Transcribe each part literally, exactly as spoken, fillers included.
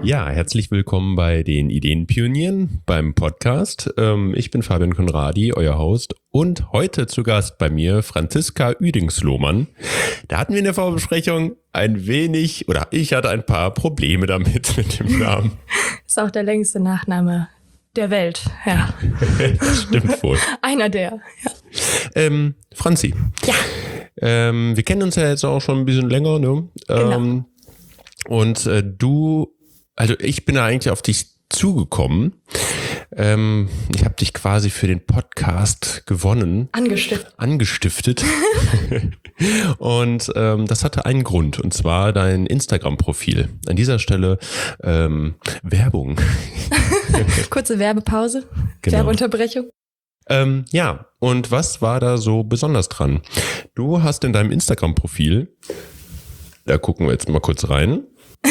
Ja, herzlich willkommen bei den Ideenpionieren beim Podcast. Ähm, ich bin Fabian Conradi, euer Host, und heute zu Gast bei mir Franziska Uedingslohmann. Da hatten wir in der Vorbesprechung ein wenig, oder ich hatte ein paar Probleme damit, mit dem Namen. Ist auch der längste Nachname der Welt, ja. Das stimmt wohl. Einer der, ja. Ähm, Franzi. Ja. Ähm, wir kennen uns ja jetzt auch schon ein bisschen länger, ne? Genau. Ähm, und äh, du, also ich bin da eigentlich auf dich zugekommen. Ähm, ich habe dich quasi für den Podcast gewonnen. Angestiftet. Angestiftet. Und ähm, das hatte einen Grund, und zwar dein Instagram-Profil. An dieser Stelle ähm, Werbung. Kurze Werbepause, Genau. Werbeunterbrechung. Ähm, ja, und was war da so besonders dran? Du hast in deinem Instagram-Profil, da gucken wir jetzt mal kurz rein,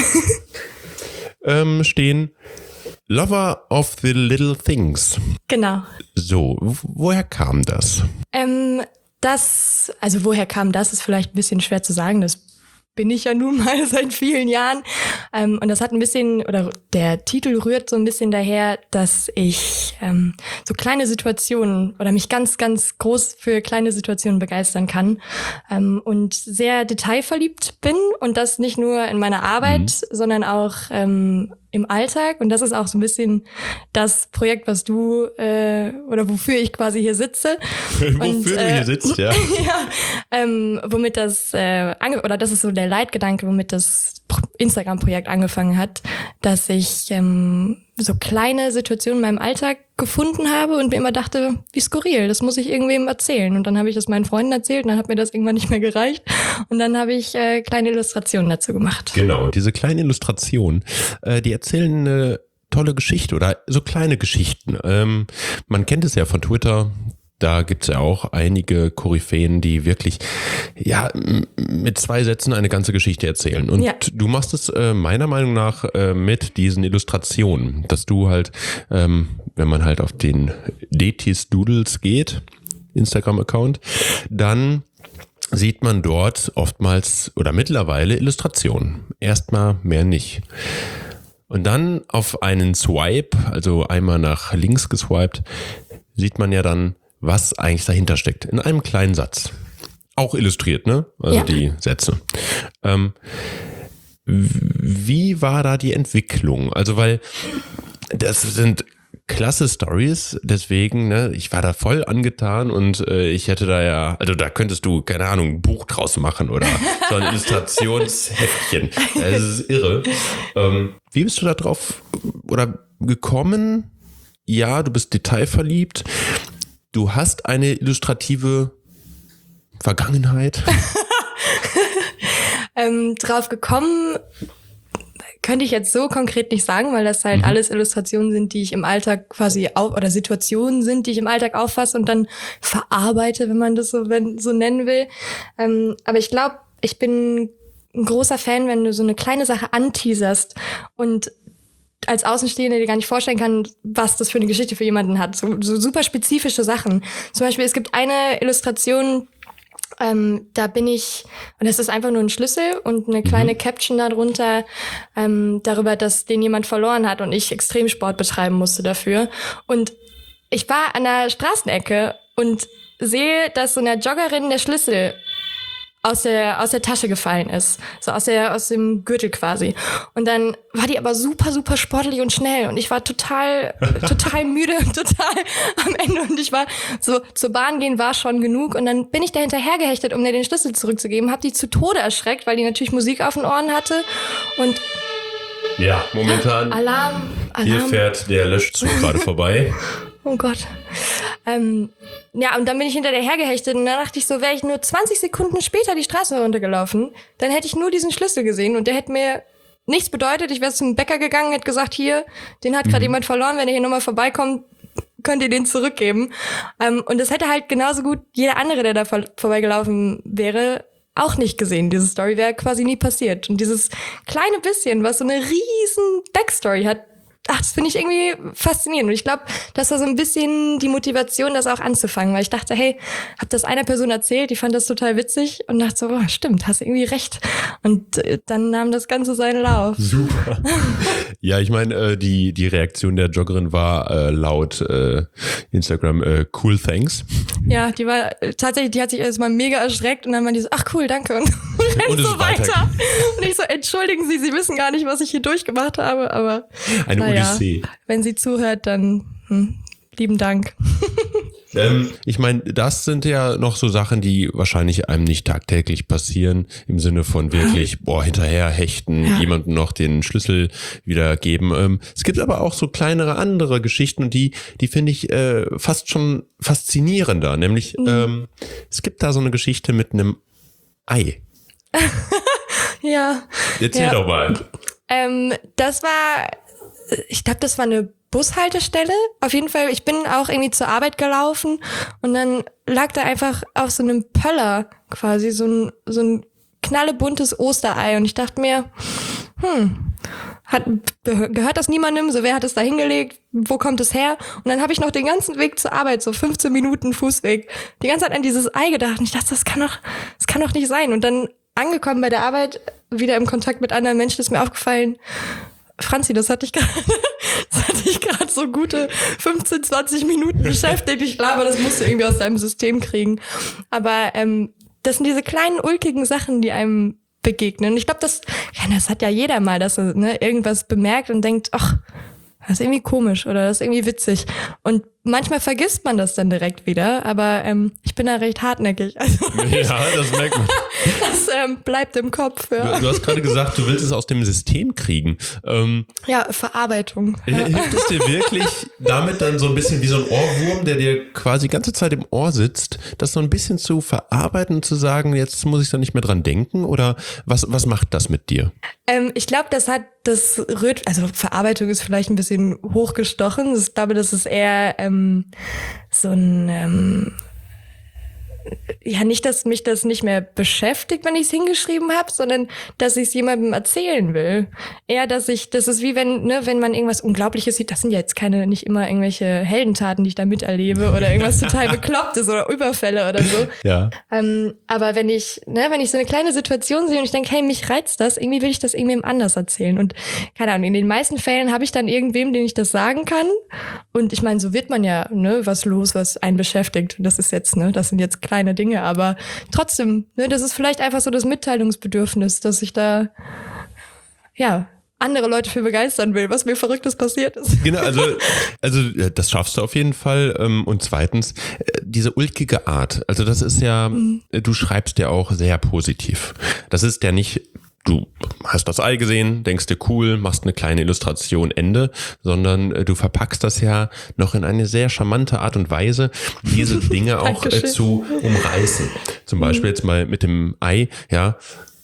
ähm, stehen Lover of the Little Things. Genau. So, woher kam das? Ähm, das, also woher kam das, ist vielleicht ein bisschen schwer zu sagen. Das bin ich ja nun mal seit vielen Jahren. Ähm, und das hat ein bisschen, oder der Titel rührt so ein bisschen daher, dass ich ähm, so kleine Situationen oder mich ganz, ganz groß für kleine Situationen begeistern kann ähm, und sehr detailverliebt bin, und das nicht nur in meiner Arbeit, mhm. sondern auch ähm, im Alltag. Und das ist auch so ein bisschen das Projekt, was du äh, oder wofür ich quasi hier sitze. Wofür und, du äh, hier sitzt, ja. ja, ähm, womit das äh, ange- oder das ist so der Leitgedanke, womit das Instagram-Projekt angefangen hat, dass ich ähm, so kleine Situationen in meinem Alltag gefunden habe und mir immer dachte, wie skurril, das muss ich irgendwem erzählen. Und dann habe ich das meinen Freunden erzählt und dann hat mir das irgendwann nicht mehr gereicht. Und dann habe ich äh, kleine Illustrationen dazu gemacht. Genau, diese kleinen Illustrationen, äh, die erzählen eine tolle Geschichte oder so kleine Geschichten. Ähm, man kennt es ja von Twitter. Da gibt's ja auch einige Koryphäen, die wirklich ja mit zwei Sätzen eine ganze Geschichte erzählen. Und ja. du machst es äh, meiner Meinung nach äh, mit diesen Illustrationen, dass du halt, ähm, wenn man halt auf den Detis Doodles geht, Instagram-Account, dann sieht man dort oftmals oder mittlerweile Illustrationen. Erstmal mehr nicht. Und dann auf einen Swipe, also einmal nach links geswiped, sieht man ja dann, was eigentlich dahinter steckt. In einem kleinen Satz. Auch illustriert, ne? Also ja. die Sätze. Ähm, wie war da die Entwicklung? Also, weil das sind klasse Stories, deswegen, ne, ich war da voll angetan und äh, ich hätte da ja, also da könntest du, keine Ahnung, ein Buch draus machen oder so ein Illustrationsheftchen. Das ist irre. Ähm, wie bist du da drauf oder gekommen? Ja, du bist detailverliebt. Du hast eine illustrative Vergangenheit? ähm, drauf gekommen könnte ich jetzt so konkret nicht sagen, weil das halt mhm. alles Illustrationen sind, die ich im Alltag quasi auf, oder Situationen sind, die ich im Alltag auffasse und dann verarbeite, wenn man das so, wenn, so nennen will. Ähm, aber ich glaube, ich bin ein großer Fan, wenn du so eine kleine Sache anteaserst und als Außenstehende dir gar nicht vorstellen kann, was das für eine Geschichte für jemanden hat. So, so super spezifische Sachen. Zum Beispiel, es gibt eine Illustration, ähm, da bin ich, und das ist einfach nur ein Schlüssel und eine kleine mhm. Caption darunter, ähm, darüber, dass den jemand verloren hat und ich Extremsport betreiben musste dafür. Und ich war an der Straßenecke und sehe, dass so einer Joggerin der Schlüssel aus der aus der Tasche gefallen ist, so aus der aus dem Gürtel quasi. Und dann war die aber super super sportlich und schnell und ich war total total müde, total am Ende, und ich war so, zur Bahn gehen war schon genug, und dann bin ich da hinterhergehechtet, um mir den Schlüssel zurückzugeben, habe die zu Tode erschreckt, weil die natürlich Musik auf den Ohren hatte. Und ja, momentan Alarm, Alarm. Hier fährt der Löschzug gerade vorbei. Oh Gott. Ähm, ja, und dann bin ich hinter der hergehechtet und dann dachte ich so, wäre ich nur zwanzig Sekunden später die Straße runtergelaufen, dann hätte ich nur diesen Schlüssel gesehen und der hätte mir nichts bedeutet. Ich wäre zum Bäcker gegangen, hätte gesagt, hier, den hat gerade mhm. jemand verloren, wenn ihr hier nochmal vorbeikommt, könnt ihr den zurückgeben. Ähm, und das hätte halt genauso gut jeder andere, der da vor- vorbeigelaufen wäre, auch nicht gesehen. Diese Story wäre quasi nie passiert. Und dieses kleine bisschen, was so eine riesen Backstory hat, ach, das finde ich irgendwie faszinierend. Und ich glaube, das war so ein bisschen die Motivation, das auch anzufangen, weil ich dachte, hey, hab das einer Person erzählt, die fand das total witzig und dachte so, oh, stimmt, hast irgendwie recht. Und äh, dann nahm das Ganze seinen Lauf. Super. Ja, ich meine, äh, die die Reaktion der Joggerin war äh, laut äh, Instagram äh, cool, thanks. Ja, die war äh, tatsächlich, die hat sich erstmal mega erschreckt und dann war die so, ach cool, danke und, und, Und es so ist weiter. weiter. Und ich so, entschuldigen Sie, Sie wissen gar nicht, was ich hier durchgemacht habe, aber Eine naja, Odyssee. wenn sie zuhört, dann hm, lieben Dank. Ähm, ich meine, das sind ja noch so Sachen, die wahrscheinlich einem nicht tagtäglich passieren, im Sinne von wirklich, boah, hinterher hechten, Ja. jemandem noch den Schlüssel wieder geben. Ähm, es gibt aber auch so kleinere andere Geschichten und die, die finde ich äh, fast schon faszinierender. Nämlich, Mhm. ähm, es gibt da so eine Geschichte mit einem Ei. Ja. Erzähl Ja. doch mal. Ähm, das war, ich glaube, das war eine Bushaltestelle. Auf jeden Fall, ich bin auch irgendwie zur Arbeit gelaufen und dann lag da einfach auf so einem Pöller quasi so ein, so ein knallebuntes Osterei und ich dachte mir, hm, hat, gehört das niemandem? So, wer hat es da hingelegt? Wo kommt es her? Und dann habe ich noch den ganzen Weg zur Arbeit, so fünfzehn Minuten Fußweg, die ganze Zeit an dieses Ei gedacht und ich dachte, das kann doch, das kann doch nicht sein. Und dann angekommen bei der Arbeit, wieder im Kontakt mit anderen Menschen, ist mir aufgefallen, Franzi, das hatte ich gerade, das hatte ich gerade so gute fünfzehn, zwanzig Minuten beschäftigt. Ich glaube, das musst du irgendwie aus deinem System kriegen. Aber ähm, das sind diese kleinen ulkigen Sachen, die einem begegnen. Und ich glaube, das, ja, das hat ja jeder mal, dass er ne, irgendwas bemerkt und denkt, ach, das ist irgendwie komisch oder das ist irgendwie witzig. Und manchmal vergisst man das dann direkt wieder, aber ähm, ich bin da recht hartnäckig. Also Ja, das merkt man. das ähm, bleibt im Kopf. Ja, Du, du hast gerade gesagt, du willst es aus dem System kriegen. Ähm, ja Verarbeitung. Ja. Hilft es dir wirklich damit dann so ein bisschen wie so ein Ohrwurm, der dir quasi die ganze Zeit im Ohr sitzt, das so ein bisschen zu verarbeiten und zu sagen, jetzt muss ich da nicht mehr dran denken? Oder was, was macht das mit dir? Ähm, ich glaube, das hat das rührt, also Verarbeitung ist vielleicht ein bisschen hochgestochen. Ich glaube, das ist eher ähm, so ein ähm, ja, nicht, dass mich das nicht mehr beschäftigt, wenn ich es hingeschrieben habe, sondern dass ich es jemandem erzählen will. Eher, dass ich, das ist wie wenn, ne, wenn man irgendwas Unglaubliches sieht, das sind ja jetzt keine, nicht immer irgendwelche Heldentaten, die ich da miterlebe oder irgendwas total Beklopptes oder Überfälle oder so. Ja. Ähm, aber wenn ich, ne, wenn ich so eine kleine Situation sehe und ich denke, hey, mich reizt das, irgendwie will ich das irgendwem anders erzählen. Und keine Ahnung, in den meisten Fällen habe ich dann irgendwem, den ich das sagen kann. Und ich meine, so wird man ja, ne, was los, was einen beschäftigt. Das ist jetzt, ne, das sind jetzt kleine Dinge, aber trotzdem, ne, das ist vielleicht einfach so das Mitteilungsbedürfnis, dass ich da, ja, andere Leute für begeistern will, was mir Verrücktes passiert ist. Genau, also, also das schaffst du auf jeden Fall. Und zweitens, diese ulkige Art, also das ist ja, mhm. du schreibst ja auch sehr positiv. Das ist ja nicht, du hast das Ei gesehen, denkst dir cool, machst eine kleine Illustration, Ende, sondern du verpackst das ja noch in eine sehr charmante Art und Weise, diese Dinge auch äh, zu umreißen. Zum Beispiel jetzt mal mit dem Ei, ja,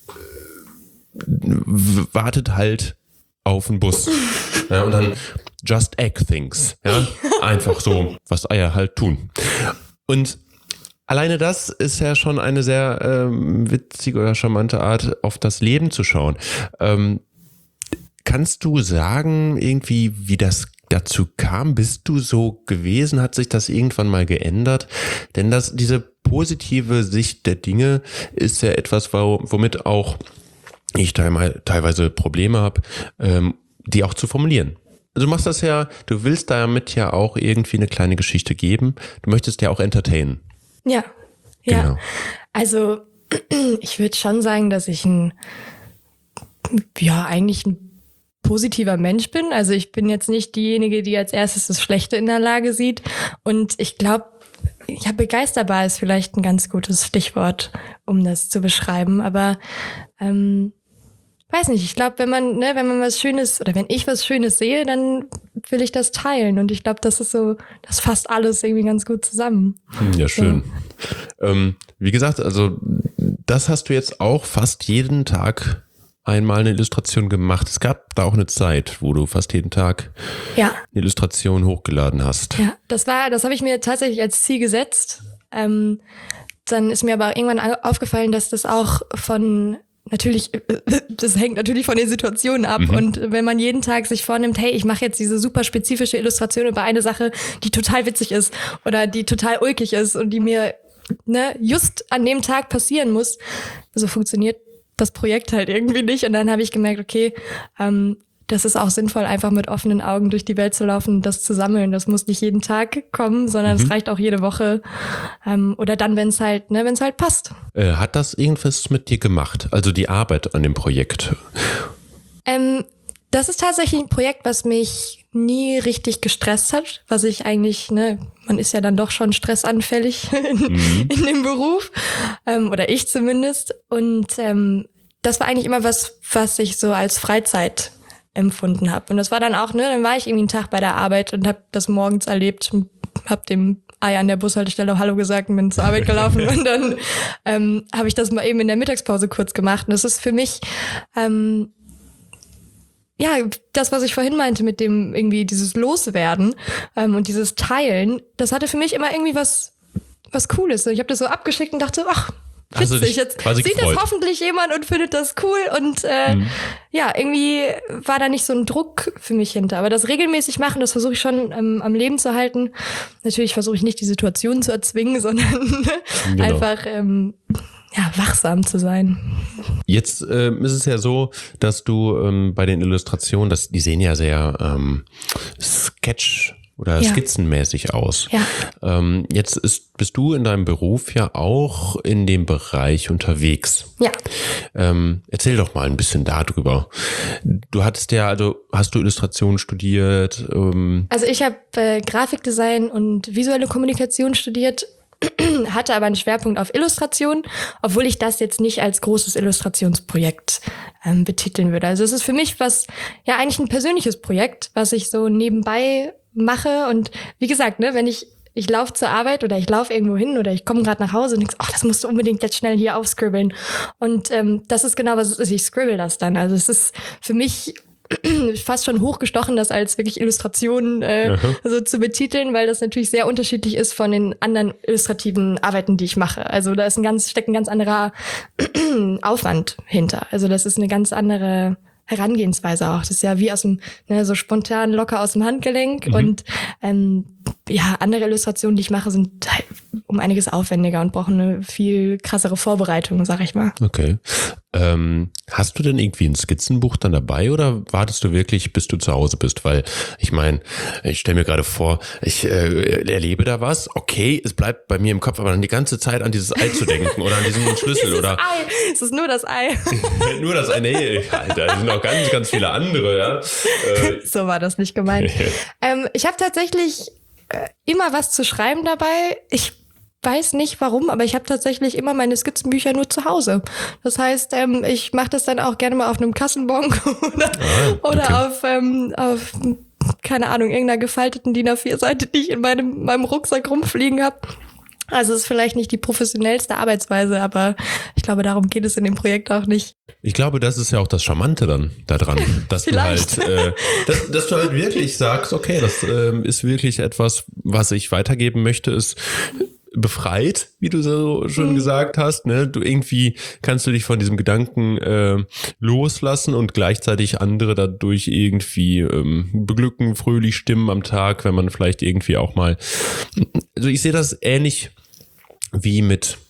wartet halt auf den Bus. Ja, und dann just egg things. Ja, einfach so, was Eier halt tun. Und alleine das ist ja schon eine sehr ähm, witzige oder charmante Art, auf das Leben zu schauen. Ähm, kannst du sagen, irgendwie, wie das dazu kam? Bist du so gewesen? Hat sich das irgendwann mal geändert? Denn das, diese positive Sicht der Dinge ist ja etwas, womit auch ich teilweise Probleme habe, ähm, die auch zu formulieren. Du machst das ja, du willst damit ja auch irgendwie eine kleine Geschichte geben. Du möchtest ja auch entertainen. Ja, ja. Genau. Also ich würde schon sagen, dass ich ein, ja, eigentlich ein positiver Mensch bin. Also ich bin jetzt nicht diejenige, die als erstes das Schlechte in der Lage sieht. Und ich glaube, ja, begeisterbar ist vielleicht ein ganz gutes Stichwort, um das zu beschreiben. Aber ähm, weiß nicht, ich glaube, wenn man, ne, wenn man was Schönes oder wenn ich was Schönes sehe, dann will ich das teilen. Und ich glaube, das ist so, das fasst alles irgendwie ganz gut zusammen. Ja, schön. So. Ähm, wie gesagt, also das hast du jetzt auch fast jeden Tag einmal eine Illustration gemacht. Es gab da auch eine Zeit, wo du fast jeden Tag ja. eine Illustration hochgeladen hast. Ja, das war, das habe ich mir tatsächlich als Ziel gesetzt. Ähm, dann ist mir aber irgendwann aufgefallen, dass das auch von natürlich, das hängt natürlich von den Situationen ab. Mhm. Und wenn man jeden Tag sich vornimmt, hey, ich mache jetzt diese super spezifische Illustration über eine Sache, die total witzig ist oder die total ulkig ist und die mir ne, just an dem Tag passieren muss, so funktioniert das Projekt halt irgendwie nicht. Und dann habe ich gemerkt, okay, ähm, das ist auch sinnvoll, einfach mit offenen Augen durch die Welt zu laufen und das zu sammeln. Das muss nicht jeden Tag kommen, sondern mhm. es reicht auch jede Woche. Ähm, oder dann, wenn es halt, ne, wenn es halt passt. Äh, hat das irgendwas mit dir gemacht? Also die Arbeit an dem Projekt? Ähm, das ist tatsächlich ein Projekt, was mich nie richtig gestresst hat, was ich eigentlich, ne, man ist ja dann doch schon stressanfällig in, mhm. in dem Beruf, ähm, oder ich zumindest. Und ähm, das war eigentlich immer was, was ich so als Freizeit empfunden habe. Und das war dann auch, ne, dann war ich irgendwie einen Tag bei der Arbeit und habe das morgens erlebt, habe dem Ei an der Bushaltestelle Hallo gesagt und bin zur Arbeit gelaufen und dann ähm, habe ich das mal eben in der Mittagspause kurz gemacht. Und das ist für mich ähm, ja, das, was ich vorhin meinte mit dem irgendwie dieses Loswerden ähm, und dieses Teilen, das hatte für mich immer irgendwie was was Cooles. Ich habe das so abgeschickt und dachte, ach, witzig, also jetzt sieht gefreut. Das hoffentlich jemand und findet das cool und äh, mhm. ja, irgendwie war da nicht so ein Druck für mich hinter. Aber das regelmäßig machen, das versuche ich schon ähm, am Leben zu halten. Natürlich versuche ich nicht die Situation zu erzwingen, sondern genau. einfach ähm, ja, wachsam zu sein. Jetzt ähm, ist es ja so, dass du ähm, bei den Illustrationen, das, die sehen ja sehr ähm, Sketch oder ja. skizzenmäßig aus. Ja. Ähm, jetzt ist, bist du in deinem Beruf ja auch in dem Bereich unterwegs. Ja. Ähm, erzähl doch mal ein bisschen darüber. Du hattest ja, also hast du Illustration studiert? Ähm also ich habe äh, Grafikdesign und visuelle Kommunikation studiert, hatte aber einen Schwerpunkt auf Illustration, obwohl ich das jetzt nicht als großes Illustrationsprojekt ähm, betiteln würde. Also es ist für mich was, ja eigentlich ein persönliches Projekt, was ich so nebenbei mache und wie gesagt, ne, wenn ich ich laufe zur Arbeit oder ich laufe irgendwo hin oder ich komme gerade nach Hause und denke, ach, das musst du unbedingt jetzt schnell hier aufscribbeln. Und ähm, das ist genau, was es ist. Ich scribble das dann. Also es ist für mich fast schon hochgestochen, das als wirklich Illustration äh, so zu betiteln, weil das natürlich sehr unterschiedlich ist von den anderen illustrativen Arbeiten, die ich mache. Also da ist ein ganz, steckt ein ganz anderer Aufwand hinter. Also das ist eine ganz andere Herangehensweise auch. Das ist ja wie aus dem, ne, so spontan locker aus dem Handgelenk. Mhm. Und ähm, ja, andere Illustrationen, die ich mache, sind halt um einiges aufwendiger und brauchen eine viel krassere Vorbereitung, sag ich mal. Okay. Ähm, hast du denn irgendwie ein Skizzenbuch dann dabei oder wartest du wirklich, bis du zu Hause bist? Weil ich meine, ich stelle mir gerade vor, ich äh, erlebe da was, okay, es bleibt bei mir im Kopf, aber dann die ganze Zeit an dieses Ei zu denken oder an diesen Schlüssel oder. Ei. Es ist nur das Ei. Nur das Ei, nee, Alter, es sind noch ganz, ganz viele andere, ja. Äh, so war das nicht gemeint. ähm, ich habe tatsächlich äh, immer was zu schreiben dabei. Ich weiß nicht warum, aber ich habe tatsächlich immer meine Skizzenbücher nur zu Hause. Das heißt, ähm, ich mache das dann auch gerne mal auf einem Kassenbon oder, ah, okay. oder auf, ähm, auf, keine Ahnung, irgendeiner gefalteten D I N A vier Seite, die ich in meinem, meinem Rucksack rumfliegen habe. Also es ist vielleicht nicht die professionellste Arbeitsweise, aber ich glaube, darum geht es in dem Projekt auch nicht. Ich glaube, das ist ja auch das Charmante dann daran, dass du halt, äh, dass, dass du halt wirklich sagst, okay, das äh, ist wirklich etwas, was ich weitergeben möchte, ist befreit, wie du so schon mhm. gesagt hast, ne? Du irgendwie kannst du dich von diesem Gedanken äh, loslassen und gleichzeitig andere dadurch irgendwie ähm, beglücken, fröhlich stimmen am Tag, wenn man vielleicht irgendwie auch mal, also ich sehe das ähnlich wie mit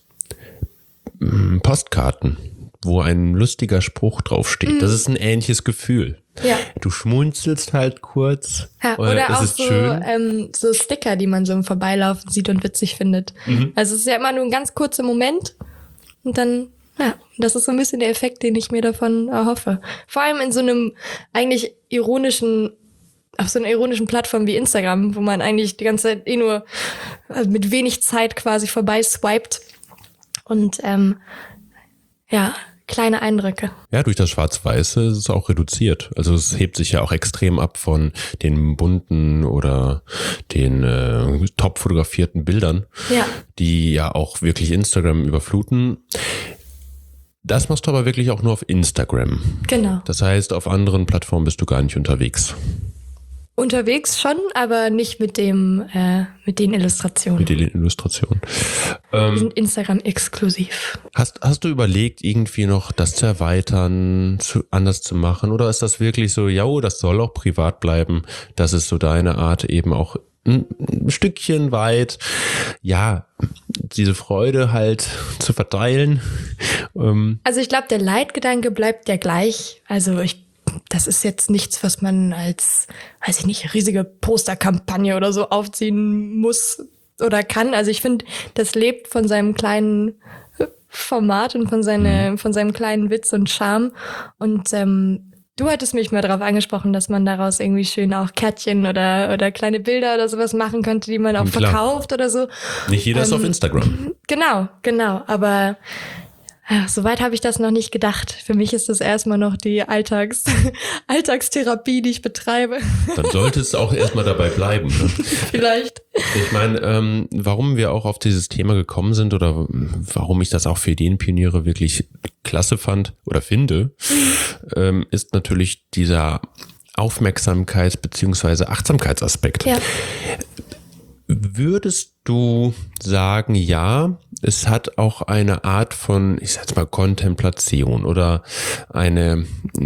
ähm, Postkarten, wo ein lustiger Spruch draufsteht. Mhm. Das ist ein ähnliches Gefühl. Ja. Du schmunzelst halt kurz. Ja, oder auch so, ähm, so Sticker, die man so im Vorbeilaufen sieht und witzig findet. Mhm. Also es ist ja immer nur ein ganz kurzer Moment und dann, ja, das ist so ein bisschen der Effekt, den ich mir davon erhoffe. Vor allem in so einem eigentlich ironischen, auf so einer ironischen Plattform wie Instagram, wo man eigentlich die ganze Zeit eh nur also mit wenig Zeit quasi vorbei swiped und ähm, ja, kleine Eindrücke. Ja, durch das Schwarz-Weiße ist es auch reduziert. Also es hebt sich ja auch extrem ab von den bunten oder den äh, top fotografierten Bildern, ja. die ja auch wirklich Instagram überfluten. Das machst du aber wirklich auch nur auf Instagram. Genau. Das heißt, auf anderen Plattformen bist du gar nicht unterwegs. Unterwegs schon, aber nicht mit dem, äh, mit den Illustrationen. Mit den Illustrationen. Ähm, Die sind Instagram exklusiv. Hast, hast du überlegt, irgendwie noch das zu erweitern, zu, anders zu machen? Oder ist das wirklich so, ja, das soll auch privat bleiben? Das ist so deine Art, eben auch ein, ein Stückchen weit, ja, diese Freude halt zu verteilen. Ähm. Also ich glaube, der Leitgedanke bleibt ja gleich. Also ich Das ist jetzt nichts, was man als, weiß ich nicht, riesige Posterkampagne oder so aufziehen muss oder kann. Also ich finde, das lebt von seinem kleinen Format und von, seine, von seinem kleinen Witz und Charme. Und ähm, du hattest mich mal darauf angesprochen, dass man daraus irgendwie schön auch Kärtchen oder, oder kleine Bilder oder sowas machen könnte, die man auch Klar. verkauft oder so. Nicht jeder ähm, ist auf Instagram. Genau, genau. Aber ja, soweit habe ich das noch nicht gedacht. Für mich ist das erstmal noch die Alltags Alltagstherapie, die ich betreibe. Dann sollte es auch erstmal dabei bleiben. Ne? Vielleicht. Ich meine, ähm, warum wir auch auf dieses Thema gekommen sind oder warum ich das auch für Ideenpioniere wirklich klasse fand oder finde, ähm, ist natürlich dieser Aufmerksamkeits- bzw. Achtsamkeitsaspekt. Ja. Würdest du sagen, ja, es hat auch eine Art von, ich sag jetzt mal, Kontemplation oder eine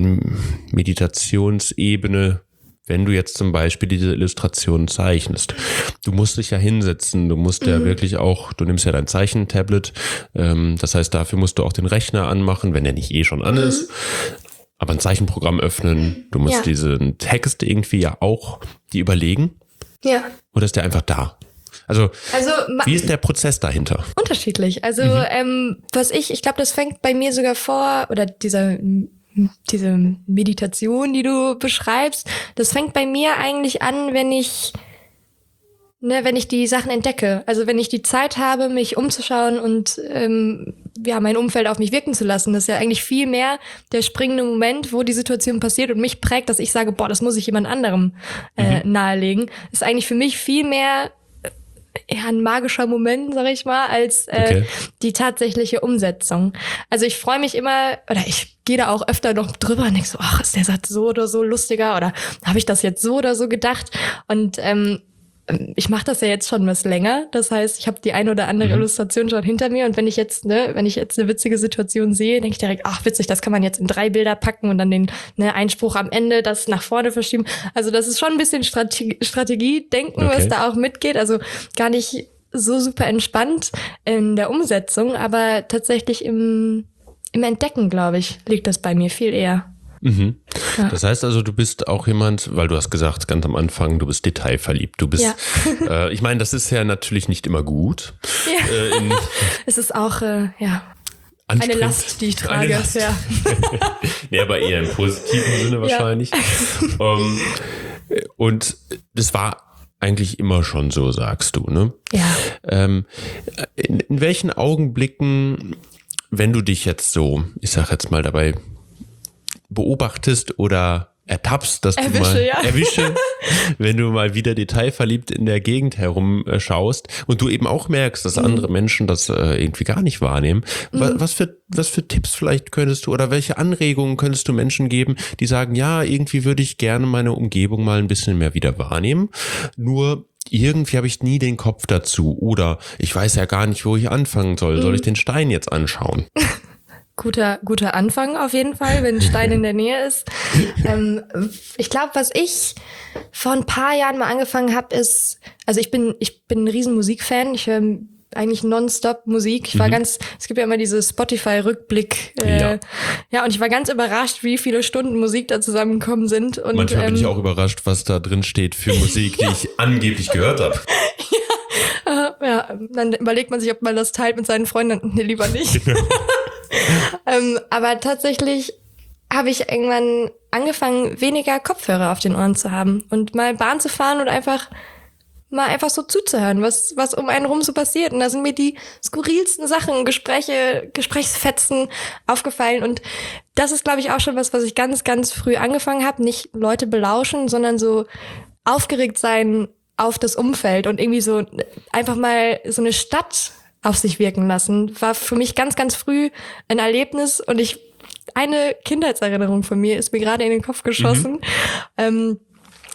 Meditationsebene, wenn du jetzt zum Beispiel diese Illustrationen zeichnest. Du musst dich ja hinsetzen, du musst mhm. ja wirklich auch, du nimmst ja dein Zeichentablet, ähm, das heißt, dafür musst du auch den Rechner anmachen, wenn der nicht eh schon an mhm. ist. Aber ein Zeichenprogramm öffnen, du musst ja. diesen Text irgendwie ja auch dir überlegen. Ja. Oder ist der einfach da? Also, also wie ist der Prozess dahinter? Unterschiedlich. Also, mhm. ähm, was ich, ich glaube, das fängt bei mir sogar vor, oder dieser, diese Meditation, die du beschreibst, das fängt bei mir eigentlich an, wenn ich, ne, wenn ich die Sachen entdecke. Also, wenn ich die Zeit habe, mich umzuschauen und, ähm, ja, mein Umfeld auf mich wirken zu lassen. Das ist ja eigentlich viel mehr der springende Moment, wo die Situation passiert und mich prägt, dass ich sage, boah, das muss ich jemand anderem äh, mhm. nahelegen. Das ist eigentlich für mich viel mehr ja, ein magischer Moment, sag ich mal, als äh, okay. die tatsächliche Umsetzung. Also ich freue mich immer, oder ich gehe da auch öfter noch drüber und denke so, ach, ist der Satz so oder so lustiger oder habe ich das jetzt so oder so gedacht? Und ähm, ich mache das ja jetzt schon was länger. Das heißt, ich habe die eine oder andere mhm. Illustration schon hinter mir und wenn ich jetzt, ne, wenn ich jetzt eine witzige Situation sehe, denke ich direkt, ach witzig, das kann man jetzt in drei Bilder packen und dann den ne, Einspruch am Ende, das nach vorne verschieben. Also das ist schon ein bisschen Strate- Strategiedenken, okay. was da auch mitgeht. Also gar nicht so super entspannt in der Umsetzung, aber tatsächlich im, im Entdecken, glaube ich, liegt das bei mir viel eher. Mhm. Ja. Das heißt also, du bist auch jemand, weil du hast gesagt, ganz am Anfang, du bist detailverliebt. Du bist, ja. äh, ich meine, das ist ja natürlich nicht immer gut. Ja. Äh, in, es ist auch, äh, ja, eine Last, die ich trage. Ja. Nee, aber eher im positiven Sinne wahrscheinlich. Ja. Um, und das war eigentlich immer schon so, sagst du, ne? Ja. Ähm, in, in welchen Augenblicken, wenn du dich jetzt so, ich sag jetzt mal dabei, beobachtest oder ertappst, dass erwische, du mal ja. erwische, wenn du mal wieder detailverliebt in der Gegend herumschaust und du eben auch merkst, dass mhm. andere Menschen das äh, irgendwie gar nicht wahrnehmen. Mhm. Was, was für was für Tipps vielleicht könntest du oder welche Anregungen könntest du Menschen geben, die sagen, ja, irgendwie würde ich gerne meine Umgebung mal ein bisschen mehr wieder wahrnehmen, nur irgendwie habe ich nie den Kopf dazu oder ich weiß ja gar nicht, wo ich anfangen soll. Mhm. Soll ich den Stein jetzt anschauen? Guter, guter Anfang auf jeden Fall, wenn ein Stein in der Nähe ist. Ähm, ich glaube, was ich vor ein paar Jahren mal angefangen habe, ist, also ich bin, ich bin ein riesen Musikfan. Ich höre eigentlich nonstop Musik. Ich war mhm. ganz, es gibt ja immer diese Spotify-Rückblick. Äh, ja. ja, und ich war ganz überrascht, wie viele Stunden Musik da zusammengekommen sind. Und, manchmal ähm, bin ich auch überrascht, was da drin steht für Musik, die ich angeblich gehört habe. Ja, äh, ja, dann überlegt man sich, ob man das teilt mit seinen Freunden. Nee, lieber nicht. ähm, aber tatsächlich habe ich irgendwann angefangen, weniger Kopfhörer auf den Ohren zu haben und mal Bahn zu fahren und einfach mal einfach so zuzuhören, was was um einen rum so passiert. Und da sind mir die skurrilsten Sachen, Gespräche, Gesprächsfetzen aufgefallen. Und das ist, glaube ich, auch schon was, was ich ganz, ganz früh angefangen habe. Nicht Leute belauschen, sondern so aufgeregt sein auf das Umfeld und irgendwie so einfach mal so eine Stadt auf sich wirken lassen. War für mich ganz, ganz früh ein Erlebnis und ich, eine Kindheitserinnerung von mir ist mir gerade in den Kopf geschossen. Mhm. Ähm,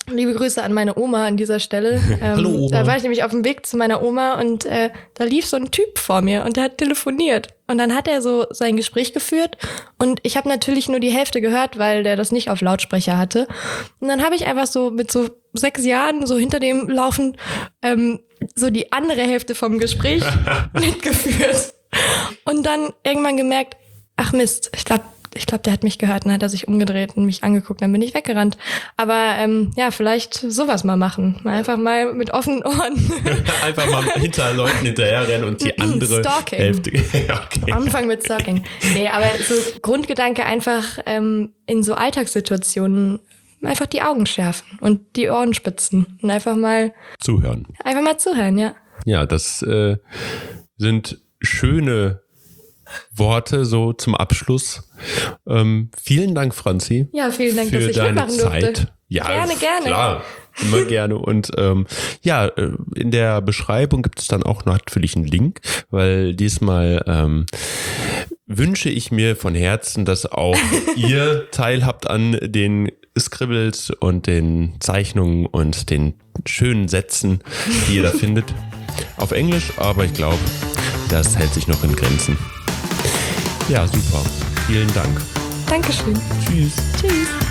Liebe Grüße an meine Oma an dieser Stelle. Ähm, Hallo Oma. Da war ich nämlich auf dem Weg zu meiner Oma und äh, da lief so ein Typ vor mir und der hat telefoniert. Und dann hat er so sein Gespräch geführt und ich habe natürlich nur die Hälfte gehört, weil der das nicht auf Lautsprecher hatte. Und dann habe ich einfach so mit so sechs Jahren so hinter dem laufen ähm, so die andere Hälfte vom Gespräch mitgeführt. Und dann irgendwann gemerkt, ach Mist, ich glaube, Ich glaube, der hat mich gehört und dann hat er sich umgedreht und mich angeguckt, dann bin ich weggerannt. Aber ähm, ja, vielleicht sowas mal machen. Einfach mal mit offenen Ohren. Einfach mal hinter Leuten hinterherrennen und die andere Stalking. Hälfte. Ja, okay. Anfang mit Stalking. Nee, aber so Grundgedanke einfach ähm, in so Alltagssituationen einfach die Augen schärfen und die Ohren spitzen und einfach mal Zuhören. einfach mal zuhören, ja. Ja, das äh, sind schöne Worte so zum Abschluss. Ähm, vielen Dank, Franzi. Ja, vielen Dank, für dass ich deine mitmachen durfte. Zeit. Ja, Gerne, gerne. Klar, immer gerne. Und ähm, ja, äh, in der Beschreibung gibt es dann auch natürlich einen Link, weil diesmal ähm, wünsche ich mir von Herzen, dass auch ihr teilhabt an den Scribbles und den Zeichnungen und den schönen Sätzen, die ihr da findet. Auf Englisch, aber ich glaube, das hält sich noch in Grenzen. Ja, super. Vielen Dank. Dankeschön. Tschüss. Tschüss.